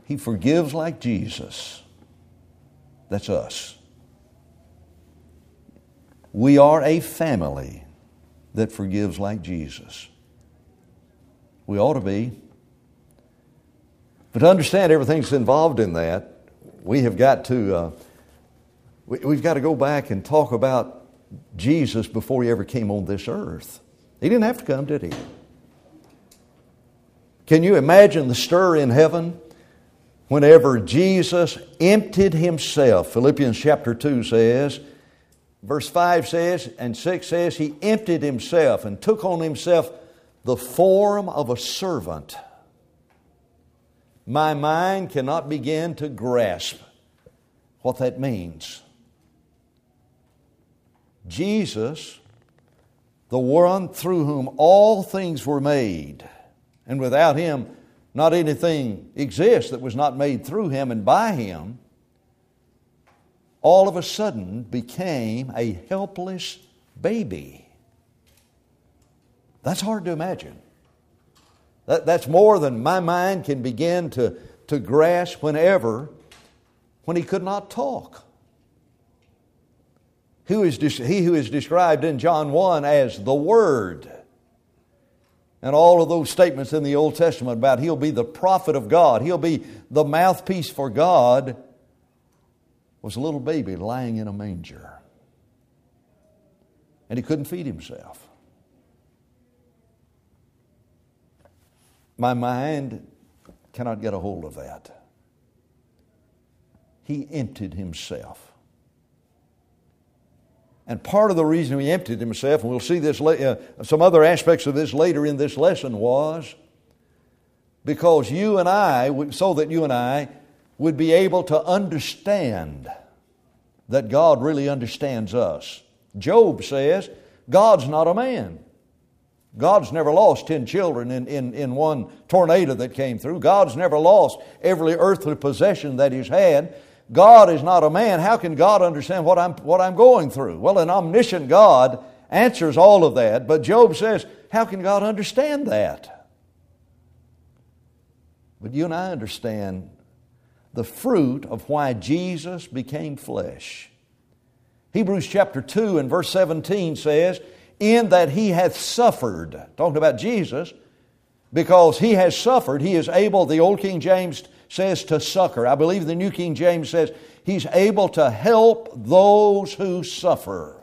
He forgives like Jesus. That's us. We are a family that forgives like Jesus. We ought to be. But to understand everything that's involved in that, we've got to go back and talk about Jesus before He ever came on this earth. He didn't have to come, did He? Can you imagine the stir in heaven whenever Jesus emptied Himself? Philippians chapter 2 says, verse 5 says, and 6 says, He emptied Himself and took on Himself the form of a servant. My mind cannot begin to grasp what that means. Jesus, the one through whom all things were made, and without Him not anything exists that was not made through Him and by Him, all of a sudden became a helpless baby. That's hard to imagine. That's more than my mind can begin to grasp when He could not talk. He who is described in John 1 as the Word. And all of those statements in the Old Testament about He'll be the prophet of God, He'll be the mouthpiece for God, was a little baby lying in a manger. And He couldn't feed Himself. My mind cannot get a hold of that. He emptied Himself. And part of the reason He emptied Himself, and we'll see this some other aspects of this later in this lesson, was because so that you and I would be able to understand that God really understands us. Job says, God's not a man. God's never lost 10 children in one tornado that came through. God's never lost every earthly possession that He's had. God is not a man. How can God understand what I'm going through? Well, an omniscient God answers all of that. But Job says, how can God understand that? But you and I understand the fruit of why Jesus became flesh. Hebrews chapter 2 and verse 17 says, in that He hath suffered, talking about Jesus, because He has suffered, He is able, the old King James says, to succor. I believe the New King James says, He's able to help those who suffer.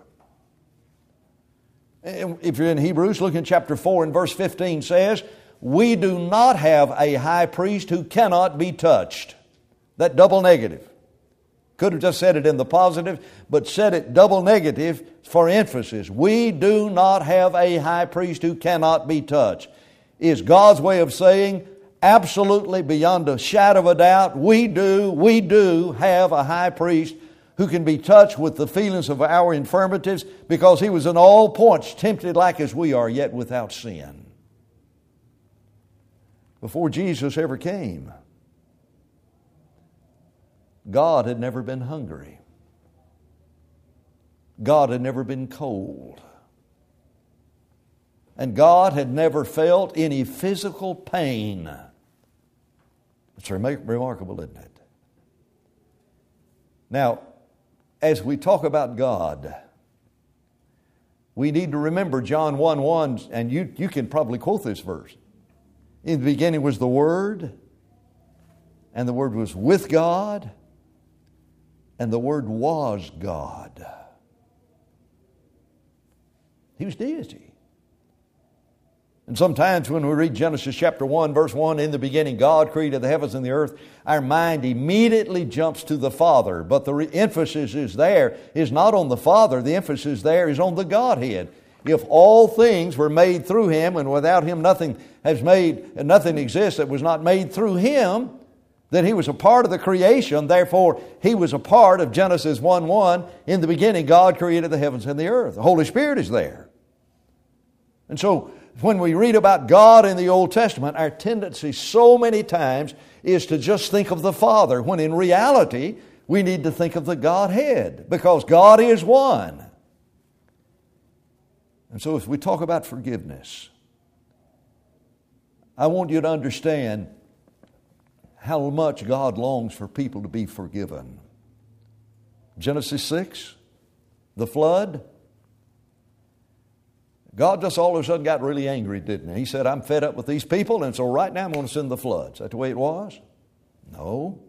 If you're in Hebrews, look in chapter 4 and verse 15 says, we do not have a high priest who cannot be touched. That double negative. Could have just said it in the positive, but said it double negative for emphasis. We do not have a high priest who cannot be touched. Is God's way of saying, absolutely beyond a shadow of a doubt, we do have a high priest who can be touched with the feelings of our infirmities, because He was in all points tempted like as we are, yet without sin. Before Jesus ever came, God had never been hungry. God had never been cold. And God had never felt any physical pain. It's remarkable, isn't it? Now, as we talk about God, we need to remember John 1:1, and you can probably quote this verse. In the beginning was the Word, and the Word was with God, and the Word was God. He was deity. And sometimes when we read Genesis chapter 1, verse 1, in the beginning God created the heavens and the earth, our mind immediately jumps to the Father. But the emphasis is not on the Father. The emphasis there is on the Godhead. If all things were made through Him, and without Him nothing exists that was not made through Him, then He was a part of the creation. Therefore, He was a part of Genesis 1:1. In the beginning, God created the heavens and the earth. The Holy Spirit is there. And so, when we read about God in the Old Testament, our tendency so many times is to just think of the Father, when in reality, we need to think of the Godhead, because God is one. And so, if we talk about forgiveness, I want you to understand how much God longs for people to be forgiven. Genesis 6, the flood. God just all of a sudden got really angry, didn't he? He said, I'm fed up with these people, and so right now I'm going to send the floods. Is that the way it was? No.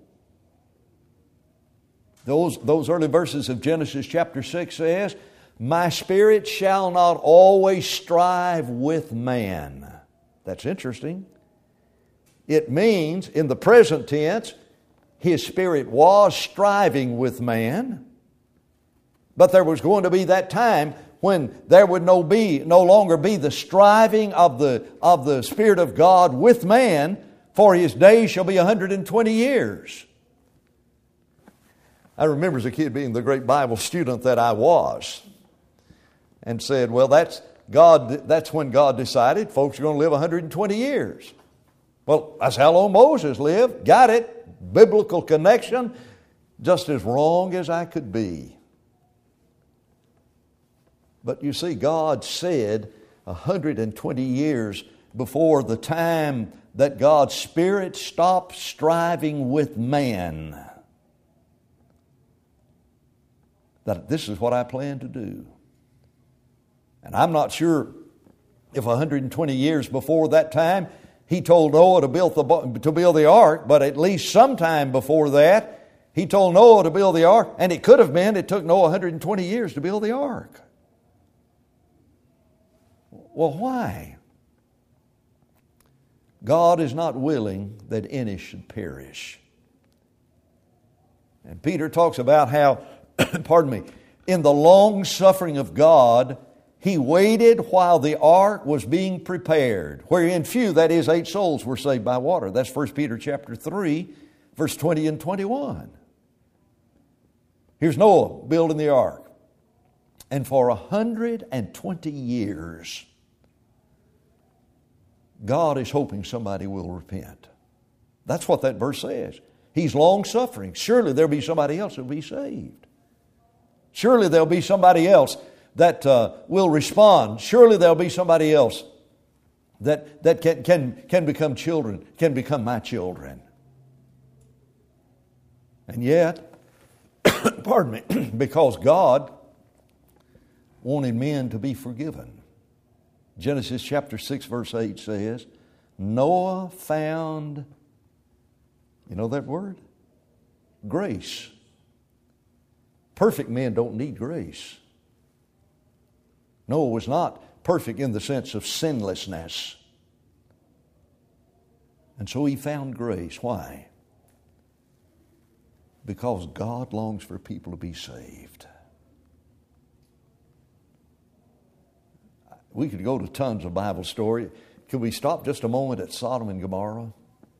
Those early verses of Genesis chapter 6 says, my spirit shall not always strive with man. That's interesting. It means, in the present tense, His Spirit was striving with man, but there was going to be that time when there would no longer be the striving of the Spirit of God with man, for His days shall be 120 years. I remember as a kid being the great Bible student that I was, and said, well, that's when God decided folks are going to live 120 years. Well, that's how long Moses lived. Got it. Biblical connection. Just as wrong as I could be. But you see, God said 120 years before the time that God's Spirit stopped striving with man, that this is what I plan to do. And I'm not sure if 120 years before that time He told Noah to build the ark, but at least sometime before that He told Noah to build the ark, and it could have been it took Noah 120 years to build the ark. Well, why? God is not willing that any should perish. And Peter talks about how, in the long suffering of God, He waited while the ark was being prepared, wherein few, that is 8 souls, were saved by water. That's 1 Peter chapter 3, verse 20 and 21. Here's Noah building the ark. And for 120 years, God is hoping somebody will repent. That's what that verse says. He's long-suffering. Surely there'll be somebody else who'll be saved. Surely there'll be somebody else that will respond. Surely there'll be somebody else that can become children, can become my children. And yet, because God wanted men to be forgiven. Genesis chapter 6 verse 8 says, Noah found, you know that word? Grace. Perfect men don't need grace. Noah was not perfect in the sense of sinlessness. And so he found grace. Why? Because God longs for people to be saved. We could go to tons of Bible story. Could we stop just a moment at Sodom and Gomorrah?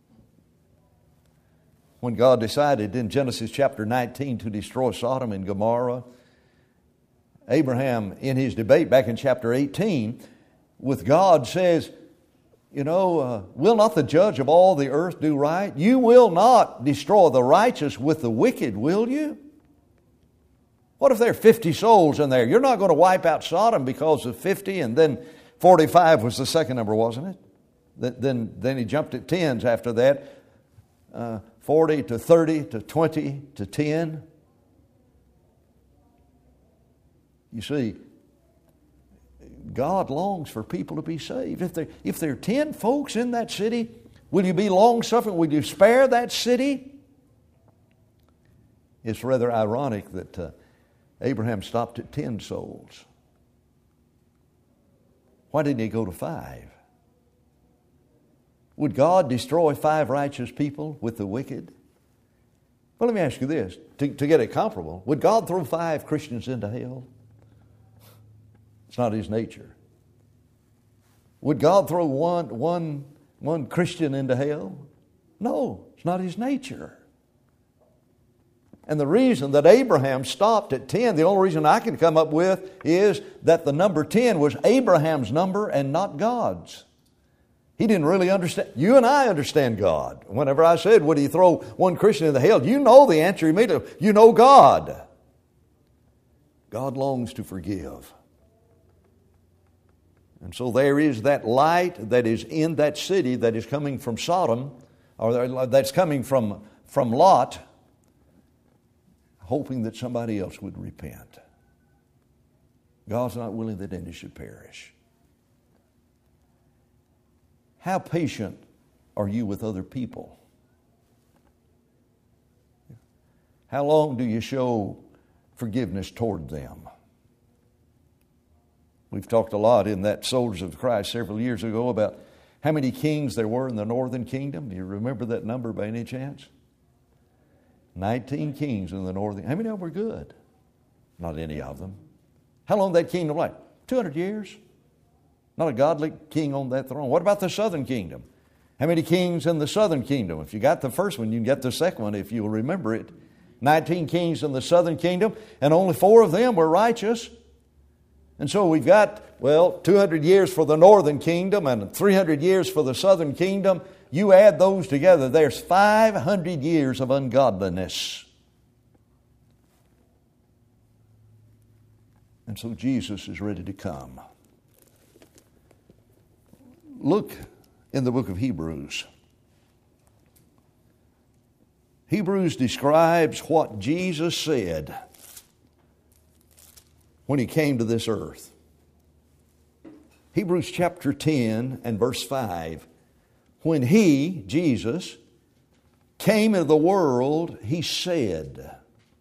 When God decided in Genesis chapter 19 to destroy Sodom and Gomorrah, Abraham, in his debate back in chapter 18, with God says, will not the judge of all the earth do right? You will not destroy the righteous with the wicked, will you? What if there are 50 souls in there? You're not going to wipe out Sodom because of 50, and then 45 was the second number, wasn't it? Then he jumped at tens after that. 40 to 30 to 20 to 10. You see, God longs for people to be saved. If there are 10 folks in that city, will you be long-suffering? Will you spare that city? It's rather ironic that Abraham stopped at 10 souls. Why didn't he go to 5? Would God destroy 5 righteous people with the wicked? Well, let me ask you this, to get it comparable. Would God throw 5 Christians into hell? It's not His nature. Would God throw one Christian into hell? No, it's not His nature. And the reason that Abraham stopped at 10, the only reason I can come up with is that the number 10 was Abraham's number and not God's. He didn't really understand. You and I understand God. Whenever I said, would He throw one Christian into hell? You know the answer immediately. You know God. God longs to forgive. And so there is that light that is in that city that is coming from Sodom, or that's coming from Lot, hoping that somebody else would repent. God's not willing that any should perish. How patient are you with other people? How long do you show forgiveness toward them? We've talked a lot in that Soldiers of Christ several years ago about how many kings there were in the northern kingdom. Do you remember that number by any chance? 19 kings in the northern. How many of them were good? Not any of them. How long did that kingdom last? 200 years. Not a godly king on that throne. What about the southern kingdom? How many kings in the southern kingdom? If you got the first one, you can get the second one if you'll remember it. 19 kings in the southern kingdom, and only 4 of them were righteous. And so we've got, 200 years for the northern kingdom and 300 years for the southern kingdom. You add those together, there's 500 years of ungodliness. And so Jesus is ready to come. Look in the book of Hebrews. Hebrews describes what Jesus said when He came to this earth. Hebrews chapter 10 and verse 5. When He, Jesus, came into the world, He said,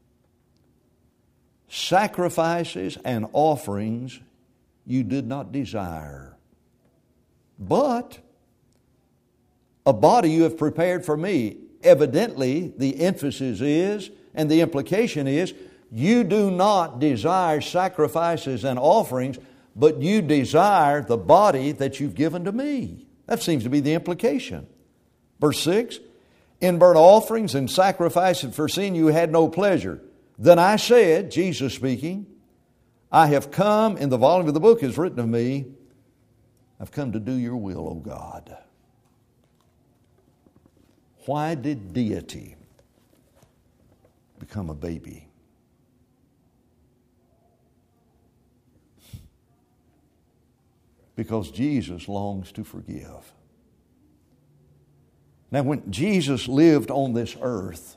sacrifices and offerings you did not desire, but a body you have prepared for me. Evidently, the emphasis is, and the implication is, you do not desire sacrifices and offerings, but you desire the body that you've given to me. That seems to be the implication. Verse 6, in burnt offerings and sacrifices for sin you had no pleasure. Then I said, Jesus speaking, I have come, in the volume of the book is written of me, I've come to do your will, O God. Why did deity become a baby? Because Jesus longs to forgive. Now, when Jesus lived on this earth,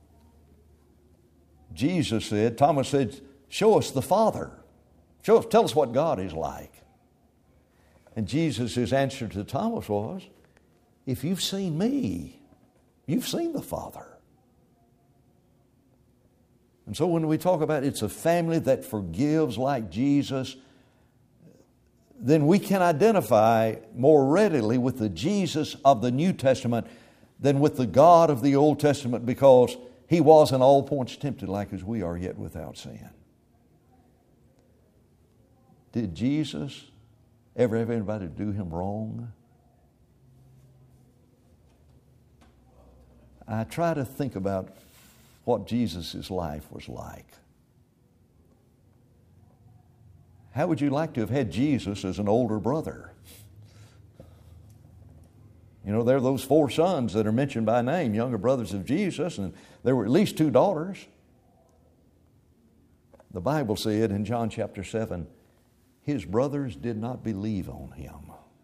Jesus said, Thomas said, show us the Father. Tell us what God is like. And Jesus' answer to Thomas was, if you've seen me, you've seen the Father. And so when we talk about it's a family that forgives like Jesus, then we can identify more readily with the Jesus of the New Testament than with the God of the Old Testament, because He was in all points tempted like as we are, yet without sin. Did Jesus ever have anybody do Him wrong? I try to think about what Jesus' life was like. How would you like to have had Jesus as an older brother? You know, there are those 4 sons that are mentioned by name, younger brothers of Jesus, and there were at least 2 daughters. The Bible said in John chapter 7, His brothers did not believe on Him.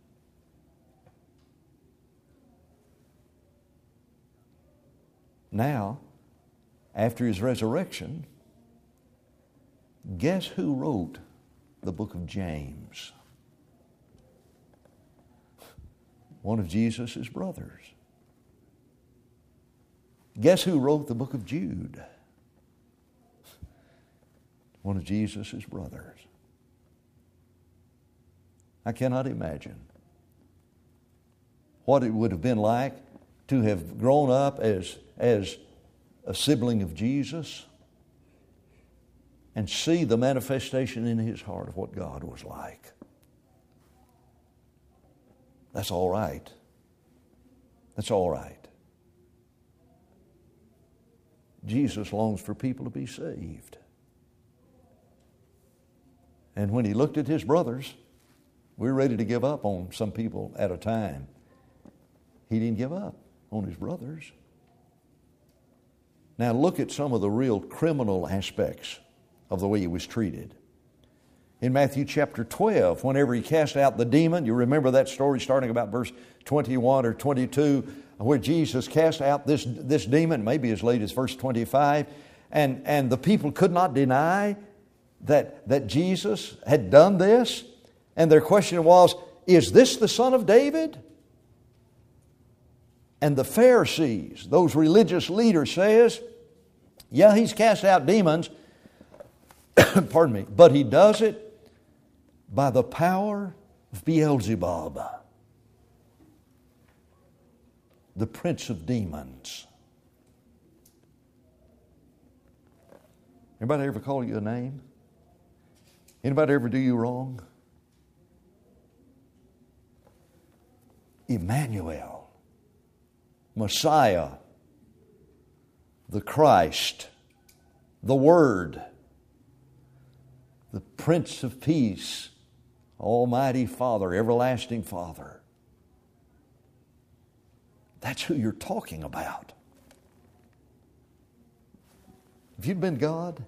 Now, after His resurrection, guess who wrote the book of James? One of Jesus' brothers. Guess who wrote the book of Jude? One of Jesus' brothers. I cannot imagine what it would have been like to have grown up as a sibling of Jesus and see the manifestation in his heart of what God was like. That's all right. That's all right. Jesus longs for people to be saved. And when He looked at His brothers, we were ready to give up on some people at a time. He didn't give up on His brothers. Now look at some of the real criminal aspects of the way He was treated. In Matthew chapter 12, whenever He cast out the demon, you remember that story starting about verse 21 or 22. where Jesus cast out this demon, maybe as late as verse 25, and the people could not deny that Jesus had done this. And their question was, is this the Son of David? And the Pharisees, those religious leaders, says, yeah, he's cast out demons, pardon me, but he does it by the power of Beelzebub, the prince of demons. Anybody ever call you a name? Anybody ever do you wrong? Emmanuel, Messiah, the Christ, the Word, the Prince of Peace, Almighty Father, Everlasting Father. That's who you're talking about. If you'd been God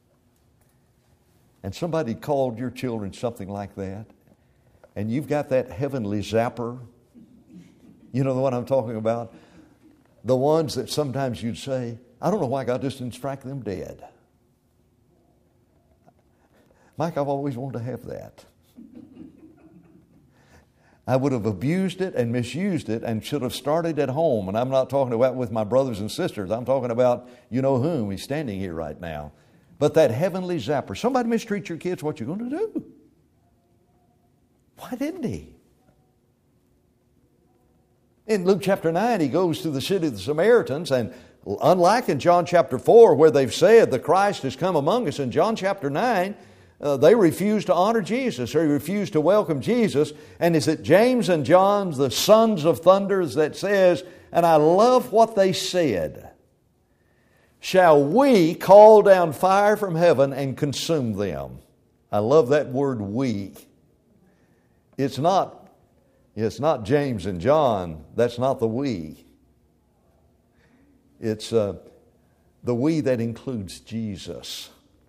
and somebody called your children something like that, and you've got that heavenly zapper, you know the one I'm talking about? The ones that sometimes you'd say, I don't know why God just didn't strike them dead. Mike, I've always wanted to have that. I would have abused it and misused it and should have started at home. And I'm not talking about with my brothers and sisters. I'm talking about you know whom. He's standing here right now. But that heavenly zapper. Somebody mistreat your kids, what you going to do? Why didn't he? In Luke chapter 9, he goes to the city of the Samaritans, and unlike in John chapter 4, where they've said the Christ has come among us, in John chapter 9, they refused to honor Jesus, or they refused to welcome Jesus. And is it James and John, the sons of thunders, that says, and I love what they said, shall we call down fire from heaven and consume them? I love that word we. It's not James and John. That's not the we. It's the we that includes Jesus.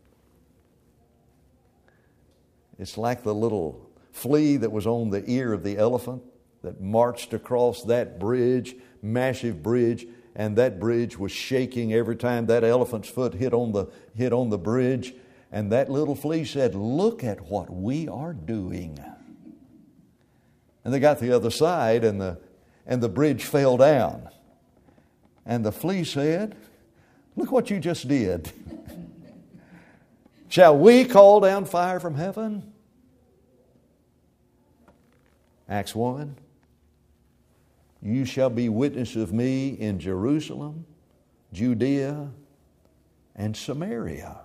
It's like the little flea that was on the ear of the elephant that marched across that bridge, massive bridge, and that bridge was shaking every time that elephant's foot hit on the bridge. And that little flea said, look at what we are doing. And they got to the other side, and the bridge fell down. And the flea said, look what you just did. Shall we call down fire from heaven? Acts 1. You shall be witness of me in Jerusalem, Judea, and Samaria.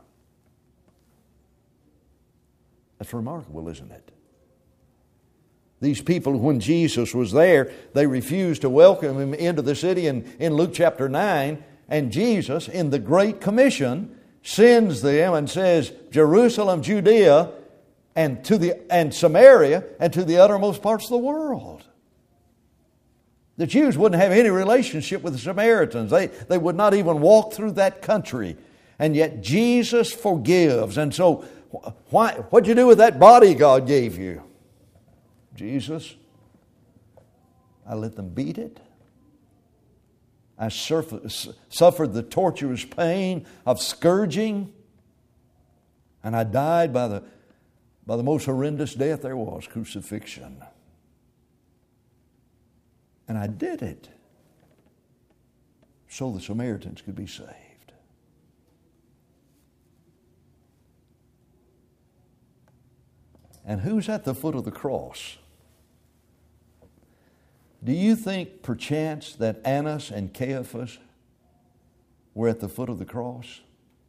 That's remarkable, isn't it? These people, when Jesus was there, they refused to welcome him into the city in Luke chapter 9. And Jesus, in the Great Commission, sends them and says, Jerusalem, Judea, and Samaria, and to the uttermost parts of the world. The Jews wouldn't have any relationship with the Samaritans. They would not even walk through that country. And yet Jesus forgives. And so, what'd you do with that body God gave you? Jesus, I let them beat it. I suffered the torturous pain of scourging. And I died by the most horrendous death there was, crucifixion. And I did it so the Samaritans could be saved. And who's at the foot of the cross? Do you think perchance that Annas and Caiaphas were at the foot of the cross?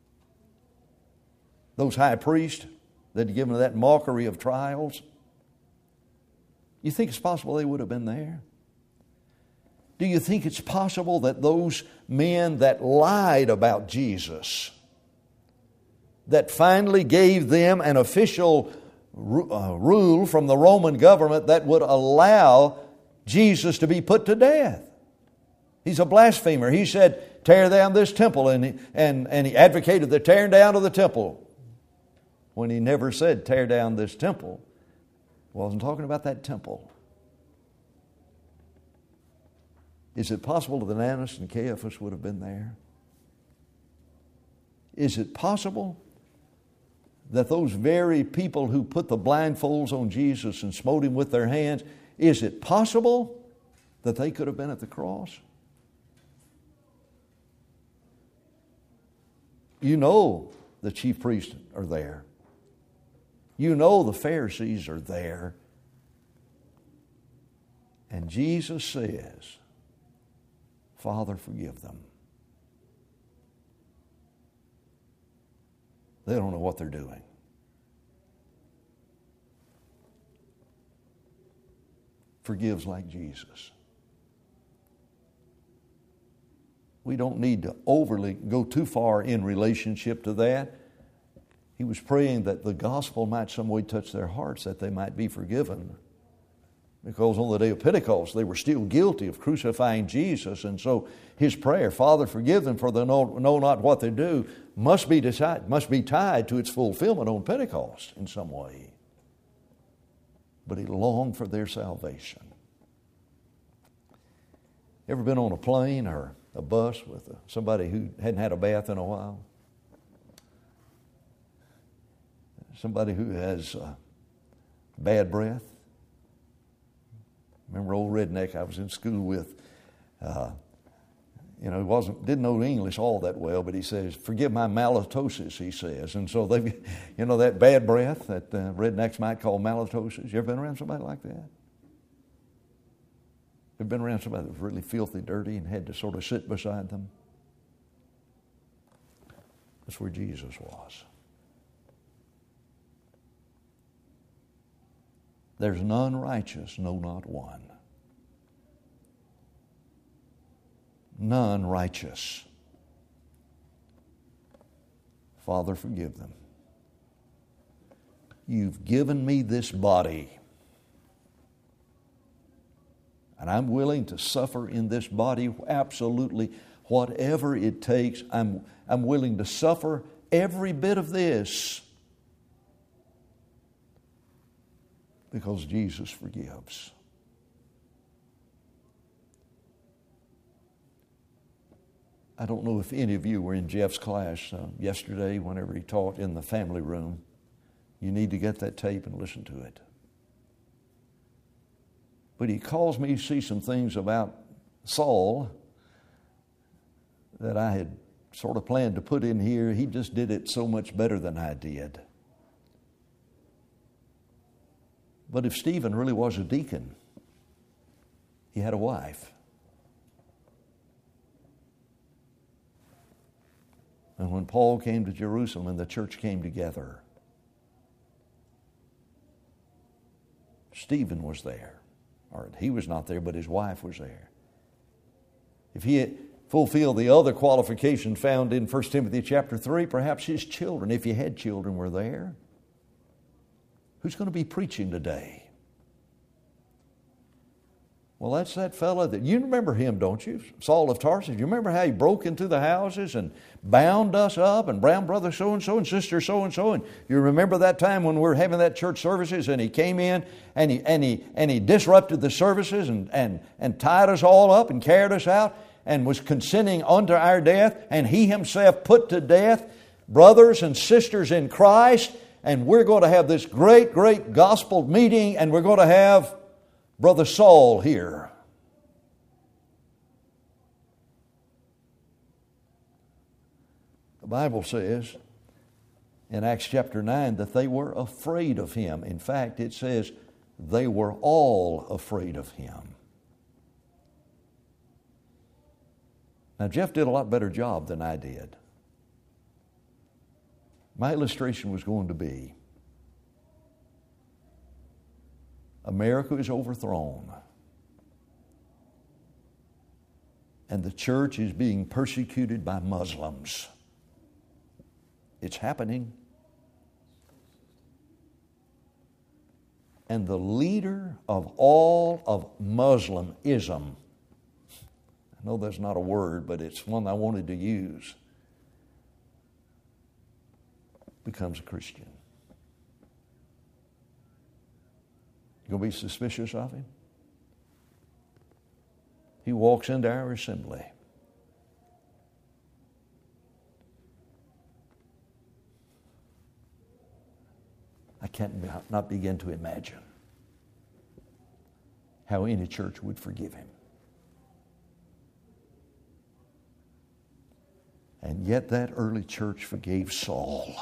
Those high priests that had given that mockery of trials? You think it's possible they would have been there? Do you think it's possible that those men that lied about Jesus, that finally gave them an official rule from the Roman government that would allow Jesus to be put to death? He's a blasphemer. He said, tear down this temple, and he advocated the tearing down of the temple, when he never said tear down this temple. He wasn't talking about that temple. Is it possible that Annas and Caiaphas would have been there? Is it possible that those very people who put the blindfolds on Jesus and smote him with their hands, is it possible that they could have been at the cross? You know the chief priests are there. You know the Pharisees are there. And Jesus says, Father, forgive them. They don't know what they're doing. Forgives like Jesus. We don't need to overly go too far in relationship to that. He was praying that the gospel might some way touch their hearts, that they might be forgiven. Because on the day of Pentecost, they were still guilty of crucifying Jesus. And so his prayer, Father, forgive them, for they know not what they do, must be tied to its fulfillment on Pentecost in some way. But he longed for their salvation. Ever been on a plane or a bus with somebody who hadn't had a bath in a while? Somebody who has bad breath? Remember old redneck I was in school with, he didn't know English all that well, but he says, forgive my malatosis, he says. And so they, that bad breath that rednecks might call malatosis. You ever been around somebody like that? Ever been around somebody that was really filthy dirty and had to sort of sit beside them? That's where Jesus was. There's none righteous, no, not one. None righteous. Father, forgive them. You've given me this body, and I'm willing to suffer in this body absolutely whatever it takes. I'm willing to suffer every bit of this because Jesus forgives. I don't know if any of you were in Jeff's class yesterday whenever he taught in the family room. You need to get that tape and listen to it. But he caused me to see some things about Saul that I had sort of planned to put in here. He just did it so much better than I did. But if Stephen really was a deacon, he had a wife. And when Paul came to Jerusalem and the church came together, Stephen was there. Or he was not there, but his wife was there. If he had fulfilled the other qualification found in 1 Timothy chapter 3, perhaps his children, if he had children, were there. Who's going to be preaching today? Well, that's that fellow that, you remember him, don't you? Saul of Tarsus. You remember how he broke into the houses and bound us up, and brown brother so-and-so and sister so-and-so, and you remember that time when we were having that church services and he came in and he disrupted the services and tied us all up and carried us out and was consenting unto our death, and he himself put to death brothers and sisters in Christ. And we're going to have this great, great gospel meeting, and we're going to have Brother Saul here. The Bible says in Acts chapter 9 that they were afraid of him. In fact, it says they were all afraid of him. Now, Jeff did a lot better job than I did. My illustration was going to be, America is overthrown, and the church is being persecuted by Muslims. It's happening. And the leader of all of Muslimism, I know that's not a word, but it's one I wanted to use, becomes a Christian. You going to be suspicious of him? He walks into our assembly. I can't not begin to imagine how any church would forgive him. And yet that early church forgave Saul.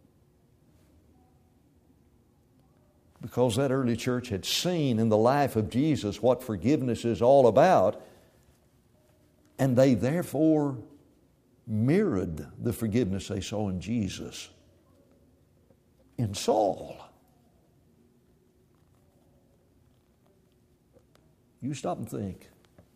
Because that early church had seen in the life of Jesus what forgiveness is all about, and they therefore mirrored the forgiveness they saw in Jesus in Saul. You stop and think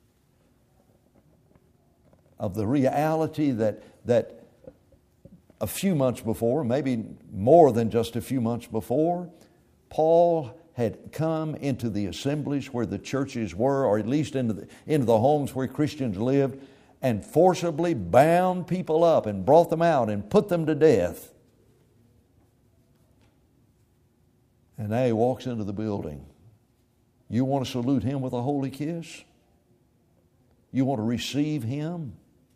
of the reality that a few months before, maybe more than just a few months before, Paul had come into the assemblies where the churches were, or at least into the homes where Christians lived, and forcibly bound people up and brought them out and put them to death. And now he walks into the building. You want to salute him with a holy kiss? You want to receive him?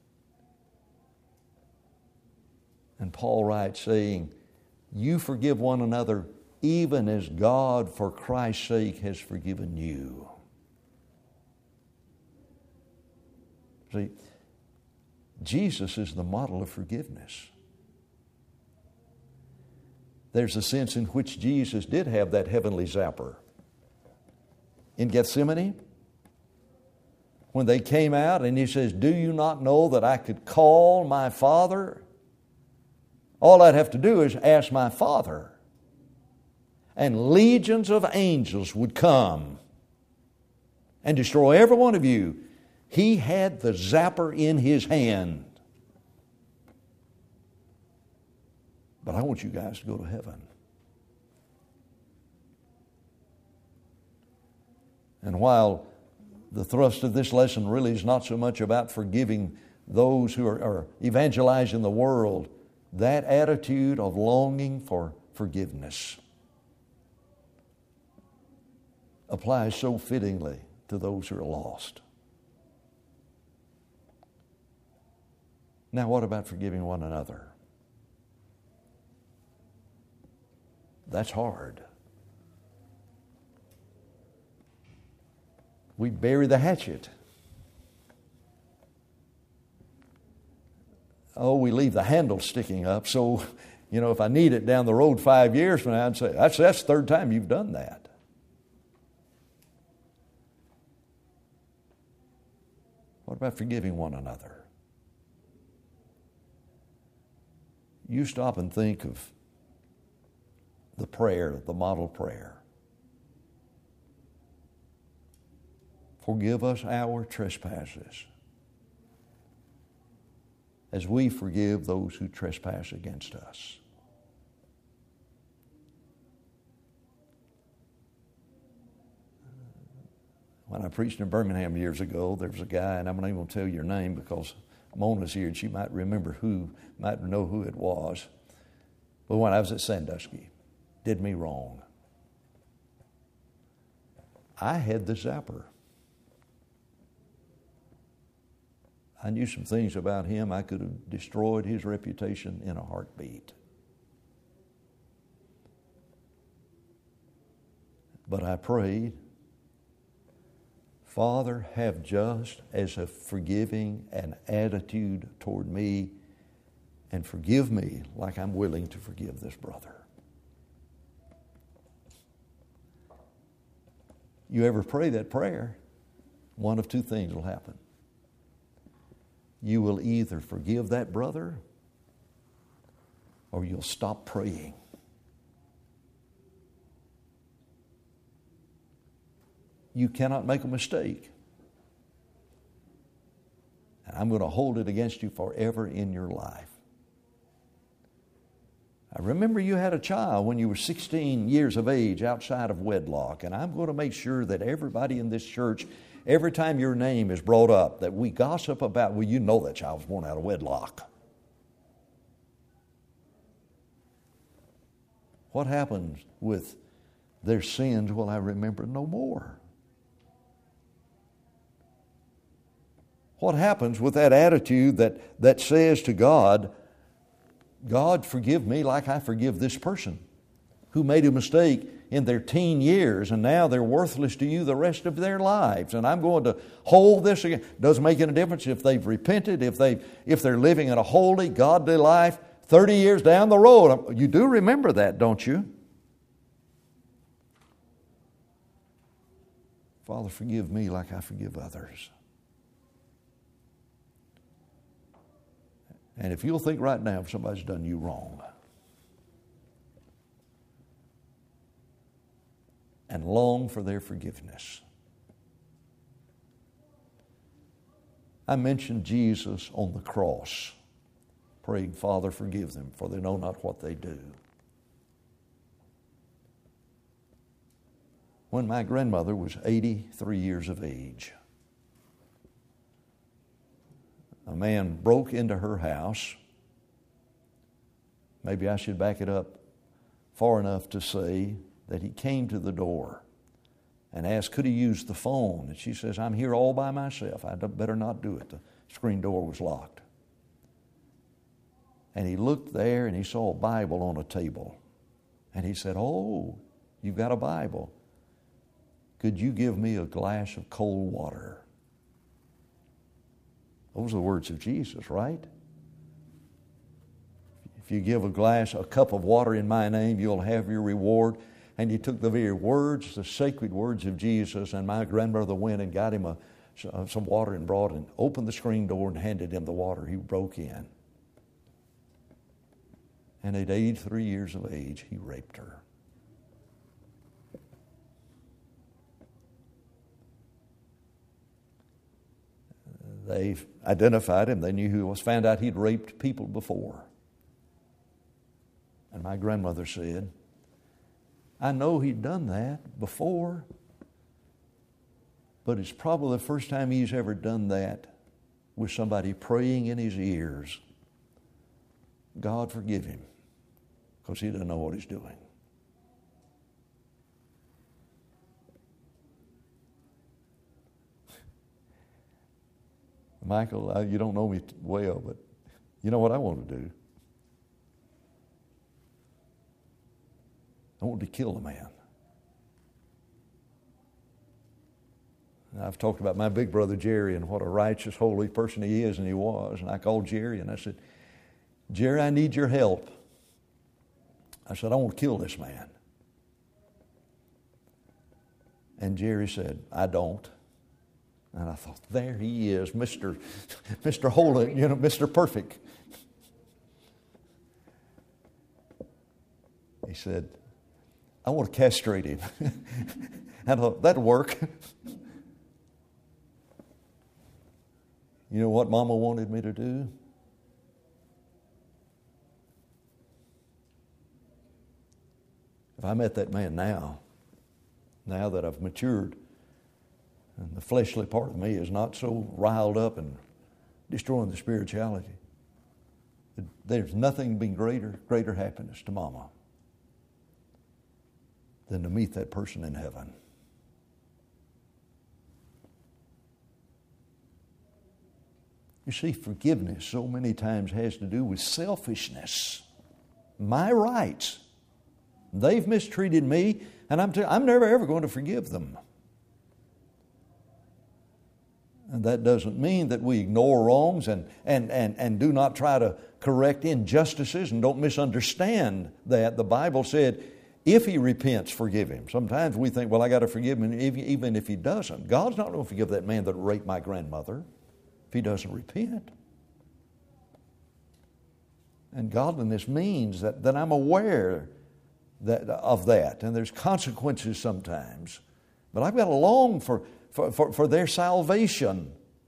And Paul writes saying, you forgive one another even as God for Christ's sake has forgiven you. See, Jesus is the model of forgiveness. There's a sense in which Jesus did have that heavenly zapper. In Gethsemane, when they came out and he says, do you not know that I could call my Father? All I'd have to do is ask my Father. And legions of angels would come and destroy every one of you. He had the zapper in his hand. But I want you guys to go to heaven. And while the thrust of this lesson really is not so much about forgiving those who are evangelizing the world, that attitude of longing for forgiveness applies so fittingly to those who are lost. Now, what about forgiving one another? That's hard. We bury the hatchet. Oh, we leave the handle sticking up. So, if I need it down the road 5 years from now, I'd say, that's the third time you've done that. What about forgiving one another? You stop and think of the prayer, the model prayer. Forgive us our trespasses as we forgive those who trespass against us. When I preached in Birmingham years ago, there was a guy, and I'm not even going to tell your name because Mona's here and she might know who it was. But when I was at Sandusky, did me wrong. I had the zapper. I knew some things about him. I could have destroyed his reputation in a heartbeat. But I prayed, Father, have just as a forgiving an attitude toward me, and forgive me like I'm willing to forgive this brother. You ever pray that prayer, one of two things will happen. You will either forgive that brother or you'll stop praying. You cannot make a mistake. And I'm going to hold it against you forever in your life. I remember you had a child when you were 16 years of age outside of wedlock, and I'm going to make sure that everybody in this church, every time your name is brought up, that we gossip about, well, you know that child was born out of wedlock. What happens with their sins will I remember no more? What happens with that attitude that says to God, God, forgive me like I forgive this person who made a mistake in their teen years and now they're worthless to you the rest of their lives, and I'm going to hold this again. Doesn't make any difference if they've repented, if they're living in a holy, godly life 30 years down the road. You do remember that, don't you? Father, forgive me like I forgive others. And if you'll think right now if somebody's done you wrong, and long for their forgiveness. I mentioned Jesus on the cross, praying, Father, forgive them, for they know not what they do. When my grandmother was 83 years of age, a man broke into her house. Maybe I should back it up far enough to say that he came to the door and asked, could he use the phone? And she says, I'm here all by myself. I better not do it. The screen door was locked. And he looked there and he saw a Bible on a table. And he said, oh, you've got a Bible. Could you give me a glass of cold water? Those are the words of Jesus, right? If you give a cup of water in my name, you'll have your reward. And he took the very words, the sacred words of Jesus, and my grandmother went and got him some water and brought and opened the screen door and handed him the water. He broke in. And at 83 years of age, he raped her. They identified him. They knew who he was. Found out he'd raped people before. And my grandmother said, I know he'd done that before, but it's probably the first time he's ever done that with somebody praying in his ears. God forgive him, because he doesn't know what he's doing. Michael, you don't know me well, but you know what I want to do? I want to kill a man. And I've talked about my big brother Jerry and what a righteous, holy person he is, and he was. And I called Jerry and I said, Jerry, I need your help. I said, I want to kill this man. And Jerry said, I don't. And I thought, there he is, Mr. Holy, Mr. Perfect. He said, I want to castrate him. I thought, that'll work. You know what Mama wanted me to do? If I met that man now that I've matured, and the fleshly part of me is not so riled up and destroying the spirituality, there's nothing been greater happiness to Mama than to meet that person in heaven. You see, forgiveness so many times has to do with selfishness. My rights. They've mistreated me, and I'm never ever going to forgive them. And that doesn't mean that we ignore wrongs and do not try to correct injustices, and don't misunderstand that. The Bible said, if he repents, forgive him. Sometimes we think, well, I got to forgive him even if he doesn't. God's not going to forgive that man that raped my grandmother if he doesn't repent. And godliness means that I'm aware of that, and there's consequences sometimes. But I've got to long for their salvation.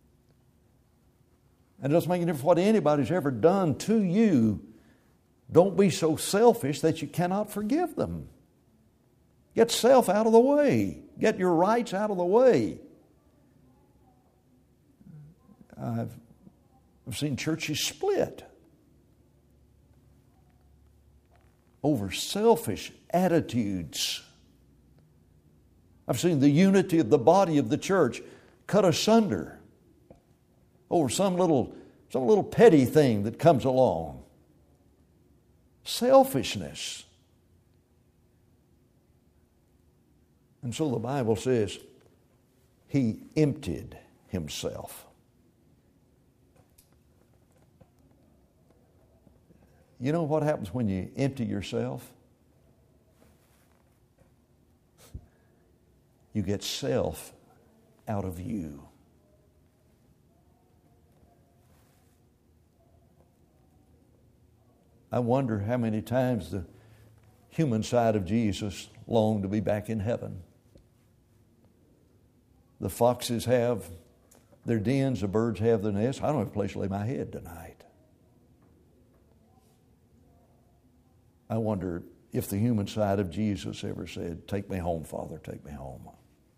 And it doesn't make any difference what anybody's ever done to you. Don't be so selfish that you cannot forgive them. Get self out of the way. Get your rights out of the way. I've seen churches split over selfish attitudes. I've seen the unity of the body of the church cut asunder over some little petty thing that comes along. Selfishness. And so the Bible says he emptied himself. You know what happens when you empty yourself? You get self out of you. I wonder how many times the human side of Jesus longed to be back in heaven. The foxes have their dens, the birds have their nests. I don't have a place to lay my head tonight. I wonder if the human side of Jesus ever said, "Take me home, Father, take me home."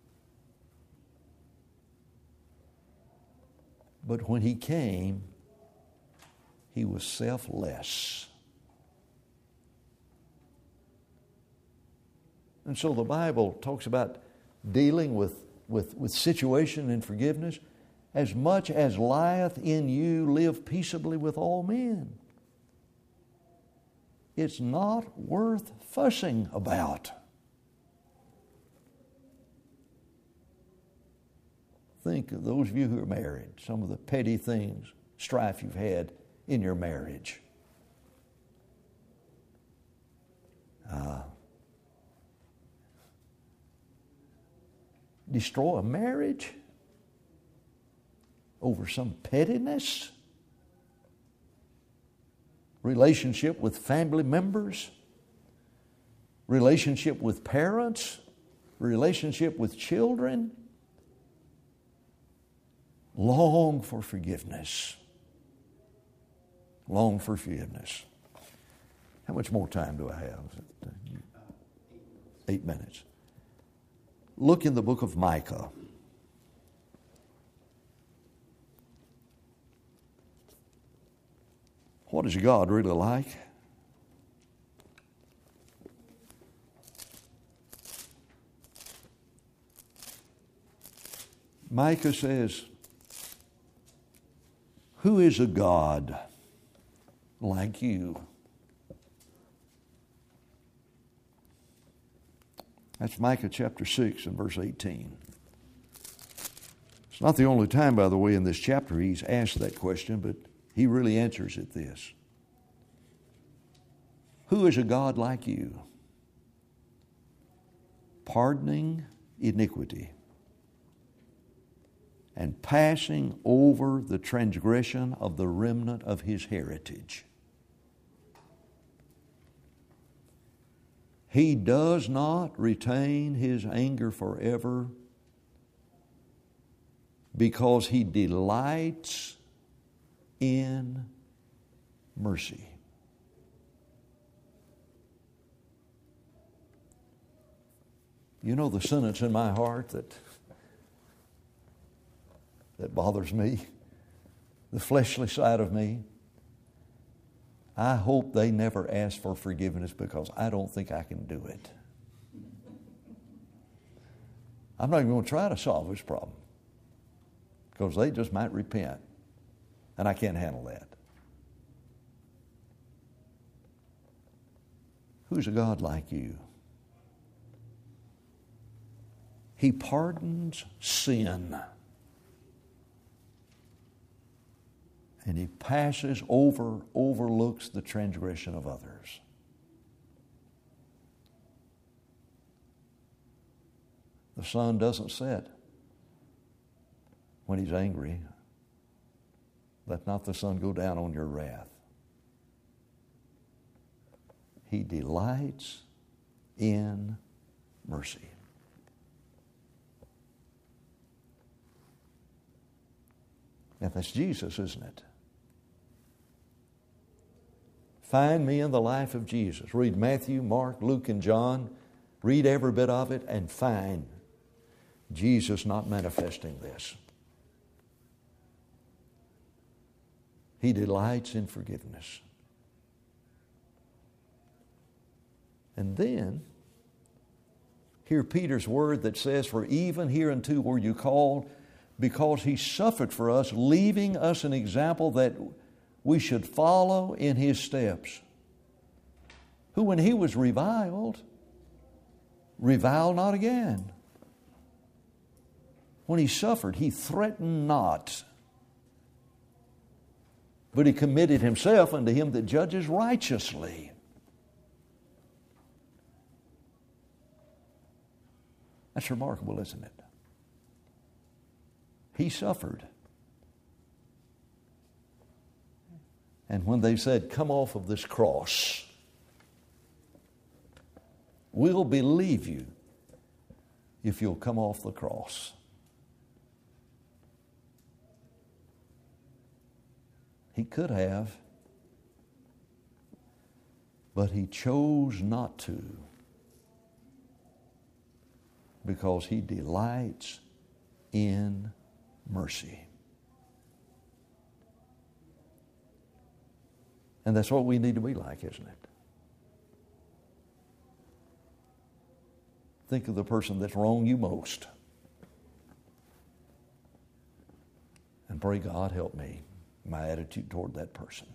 But when he came, he was selfless. And so the Bible talks about dealing with situation and forgiveness. As much as lieth in you, live peaceably with all men. It's not worth fussing about. Think of those of you who are married, some of the petty things, strife you've had in your marriage. Destroy a marriage over some pettiness? Relationship with family members? Relationship with parents? Relationship with children? Long for forgiveness. Long for forgiveness. How much more time do I have? 8 minutes. Look in the book of Micah. What is God really like? Micah says, "Who is a God like you?" That's Micah chapter 6 and verse 18. It's not the only time, by the way, in this chapter he's asked that question, but he really answers it this. Who is a God like you? Pardoning iniquity and passing over the transgression of the remnant of his heritage. He does not retain his anger forever because he delights in mercy. You know the sentence in my heart that bothers me, the fleshly side of me? I hope they never ask for forgiveness because I don't think I can do it. I'm not even going to try to solve this problem because they just might repent, and I can't handle that. Who's a God like you? He pardons sin. And he overlooks the transgression of others. The sun doesn't set when he's angry. Let not the sun go down on your wrath. He delights in mercy. Now that's Jesus, isn't it? Find me in the life of Jesus. Read Matthew, Mark, Luke, and John. Read every bit of it and find Jesus not manifesting this. He delights in forgiveness. And then, hear Peter's word that says, "For even hereunto were you called, because He suffered for us, leaving us an example that we should follow in His steps. Who, when He was reviled not again. When He suffered, He threatened not, but He committed Himself unto Him that judges righteously. That's remarkable, isn't it? He suffered. And when they said, "Come off of this cross, we'll believe you if you'll come off the cross." He could have, but He chose not to, because He delights in mercy. And that's what we need to be like, isn't it? Think of the person that's wronged you most, and pray, "God, help me, my attitude toward that person."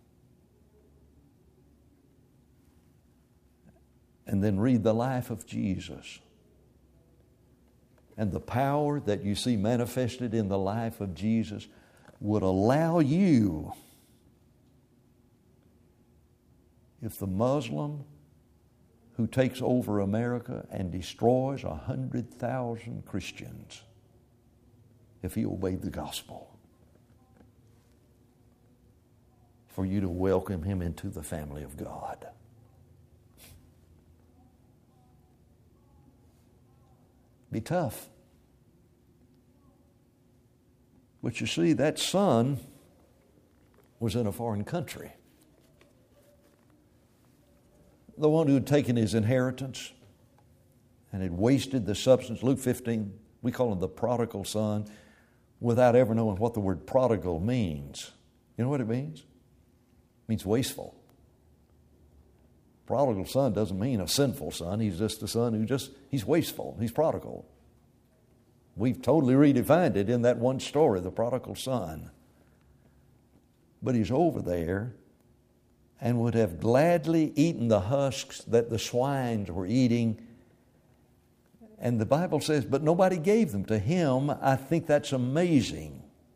And then read the life of Jesus and the power that you see manifested in the life of Jesus would allow you, if the Muslim who takes over America and destroys 100,000 Christians, if he obeyed the gospel, for you to welcome him into the family of God. Be tough. But you see, that son was in a foreign country. The one who had taken his inheritance and had wasted the substance. Luke 15, we call him the prodigal son, without ever knowing what the word prodigal means. You know what it means? It means wasteful. Prodigal son doesn't mean a sinful son. He's just a son who he's wasteful. He's prodigal. We've totally redefined it in that one story, the prodigal son. But he's over there and would have gladly eaten the husks that the swines were eating. And the Bible says, but nobody gave them to him. I think that's amazing.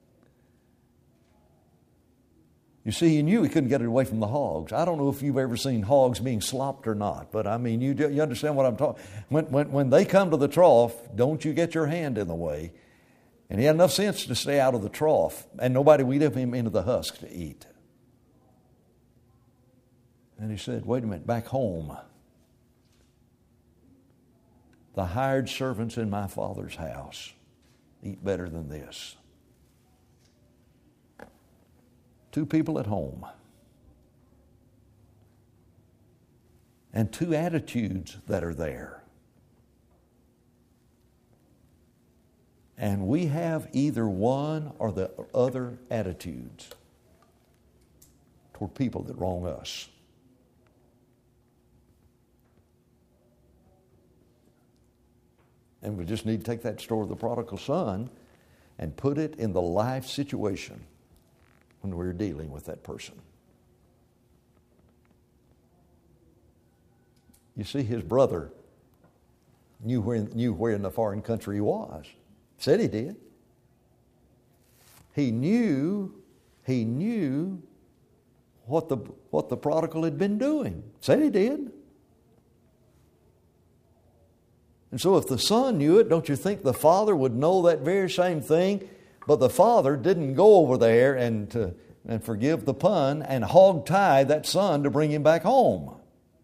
You see, he knew he couldn't get it away from the hogs. I don't know if you've ever seen hogs being slopped or not, but I mean, you understand what I'm talking. When they come to the trough, don't you get your hand in the way. And he had enough sense to stay out of the trough, and nobody would leave him into the husk to eat. And he said, wait a minute, back home, the hired servants in my father's house eat better than this. 2 people at home. And 2 attitudes that are there. And we have either one or the other attitudes toward people that wrong us. And we just need to take that story of the prodigal son and put it in the life situation when we're dealing with that person. You see, his brother knew where in the foreign country he was. Said he did. He knew what the prodigal had been doing. Said he did. And so if the son knew it, don't you think the father would know that very same thing? But the father didn't go over there and forgive the pun and hog-tie that son to bring him back home.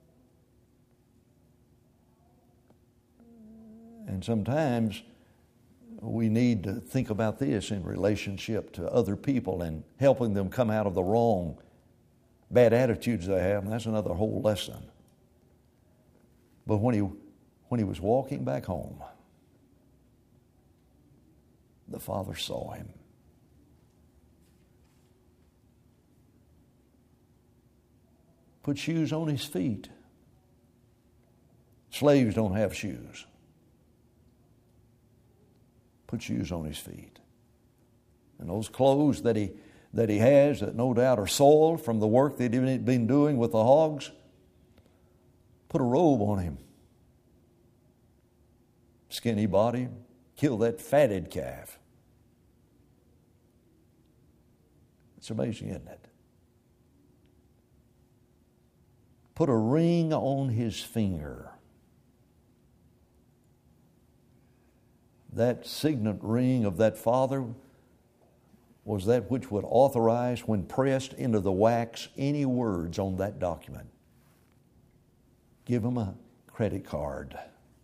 And sometimes we need to think about this in relationship to other people and helping them come out of the wrong, bad attitudes they have, and that's another whole lesson. But when he was walking back home, the father saw him. Put shoes on his feet. Slaves don't have shoes. Put shoes on his feet. and those clothes that he has that no doubt are soiled from the work that he'd been doing with the hogs, put a robe on him. Skinny body, kill that fatted calf. It's amazing, isn't it? Put a ring on his finger. That signet ring of that father was that which would authorize, when pressed into the wax, any words on that document. Give him a credit card.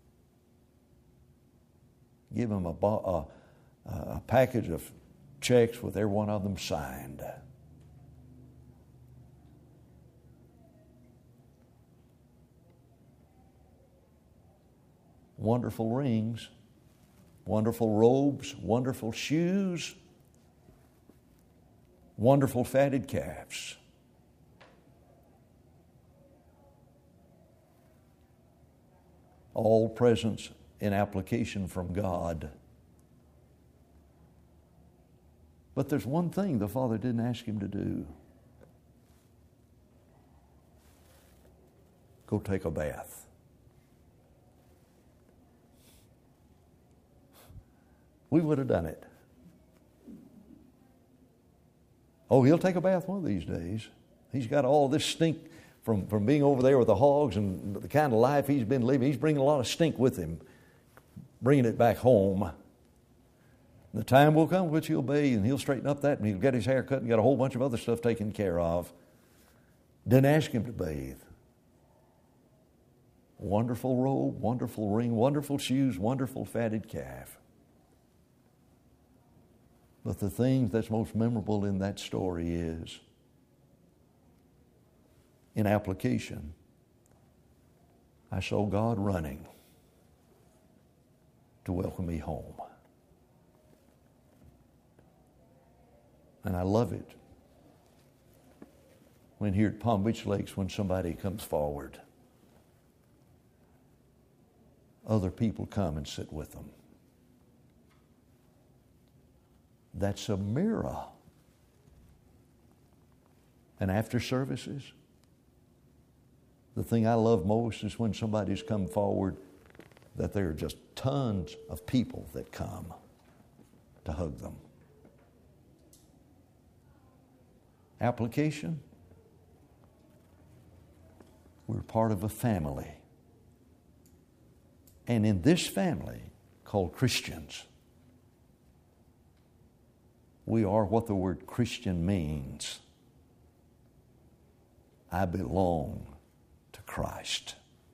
Give him a package of checks with every one of them signed. Wonderful rings, wonderful robes, wonderful shoes, wonderful fatted calves. All presents in application from God. But there's one thing the Father didn't ask him to do. Go take a bath. We would have done it. Oh, he'll take a bath one of these days. He's got all this stink from being over there with the hogs and the kind of life he's been living. He's bringing a lot of stink with him, bringing it back home. The time will come which he'll bathe and he'll straighten up that and he'll get his hair cut and get a whole bunch of other stuff taken care of. Didn't ask him to bathe. Wonderful robe, wonderful ring, wonderful shoes, wonderful fatted calf. But the thing that's most memorable in that story is, in application, I saw God running to welcome me home. And I love it when here at Palm Beach Lakes, when somebody comes forward, other people come and sit with them. That's a mirror. And after services, the thing I love most is when somebody's come forward, that there are just tons of people that come to hug them. Application. We're part of a family. And in this family called Christians, we are what the word Christian means. I belong to Christ.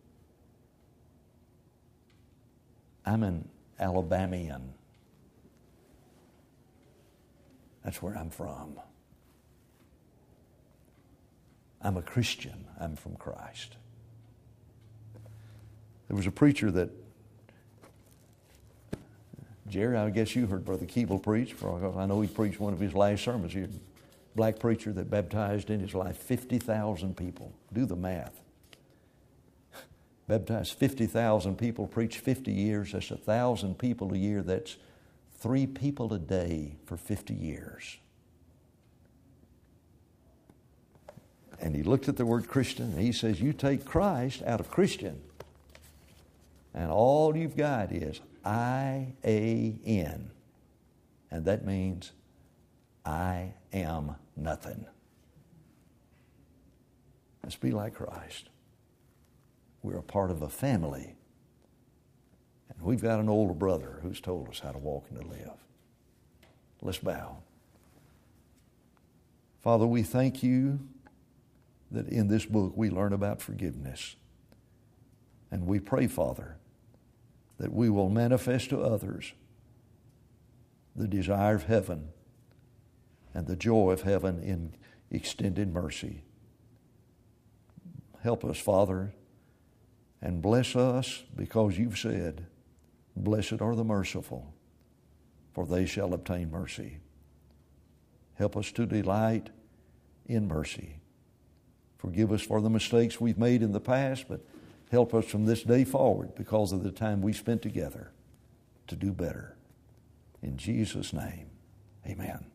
I'm an Alabamian. That's where I'm from. I'm a Christian. I'm from Christ. There was a preacher that, Jerry, I guess you heard Brother Keeble preach. I know he preached one of his last sermons here. Black preacher that baptized in his life 50,000 people. Do the math. Baptized 50,000 people, preached 50 years. That's 1,000 people a year. That's 3 people a day for 50 years. And he looked at the word Christian and he says, you take Christ out of Christian, and all you've got is I-A-N. And that means I am nothing. Let's be like Christ. We're a part of a family. And we've got an older brother who's told us how to walk and to live. Let's bow. Father, we thank you that in this book we learn about forgiveness. And we pray, Father, that we will manifest to others the desire of heaven and the joy of heaven in extended mercy. Help us, Father, and bless us, because you've said, blessed are the merciful, for they shall obtain mercy. Help us to delight in mercy. Forgive us for the mistakes we've made in the past, but help us from this day forward, because of the time we spent together, to do better. In Jesus' name, amen.